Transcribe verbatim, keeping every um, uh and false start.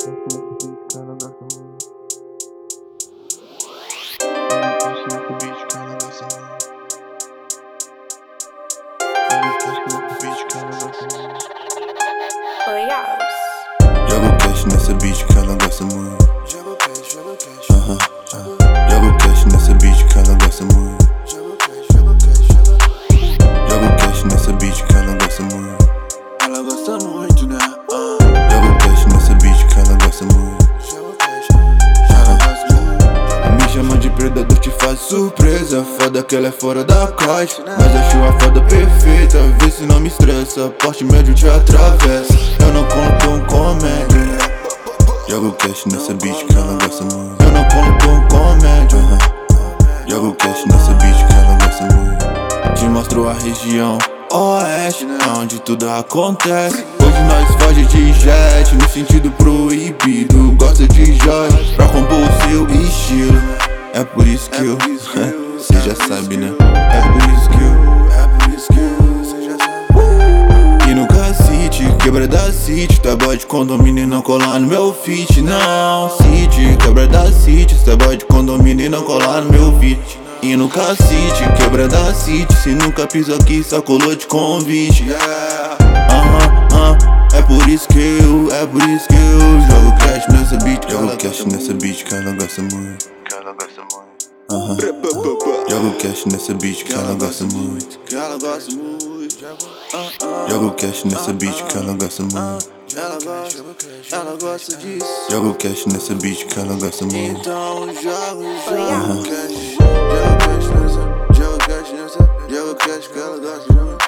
Joga o cash nessa bitch que ela gosta muito. Joga o cash, joga o cash. Aham, aham. Joga o cash nessa bitch que ela gosta muito. Joga o cash, joga o cash, joga o cash nessa bitch que ela gosta muito. Ela gosta muito, né? Joga o cash nessa bitch que ela gosta muito. Joga o cash, ela gosta muito. Me chama de predador, te faz surpresa. Foda que ela é fora da caixa, mas acho a foda perfeita. Vê se não me estressa, porte médio te atravessa. Eu não conto um comédia. Joga o cash nessa bitch que ela gosta muito. Eu não conto um comédia. uh-huh. Joga o cash nessa bitch que ela gosta muito. Te mostro a região oeste, onde tudo acontece. Hoje nós foge de jet, no sentido proibido. Gosta de joias pra compor o seu estilo. É por isso que eu, cê já sabe, né? É por isso que eu, é por isso que eu, cê já sabe. E no Cacite, quebra da City, tu é boy de condomínio e não colar no meu feat. Não, City, quebra da City, tu é boy de condomínio e não colar no meu feat. E no Cacite, quebra da City, se nunca pisou aqui, só colou de convite. Yeah. Aham, aham, é por isso que eu, é por isso que eu jogo cash nessa beat. Jogo cash nessa beat que ela gosta muito. Que ela gosta muito. Aham. Jogo cash nessa beat que ela gosta muito. Que ela gosta muito. Jogo cash nessa beat que ela gosta muito. Ela gosta, ela gosta disso. Jogo cash nessa beat que ela gosta muito. Então jogo, jogo cash. Jogo cash nessa, jogo cash nessa, jogo cash que ela gosta muito.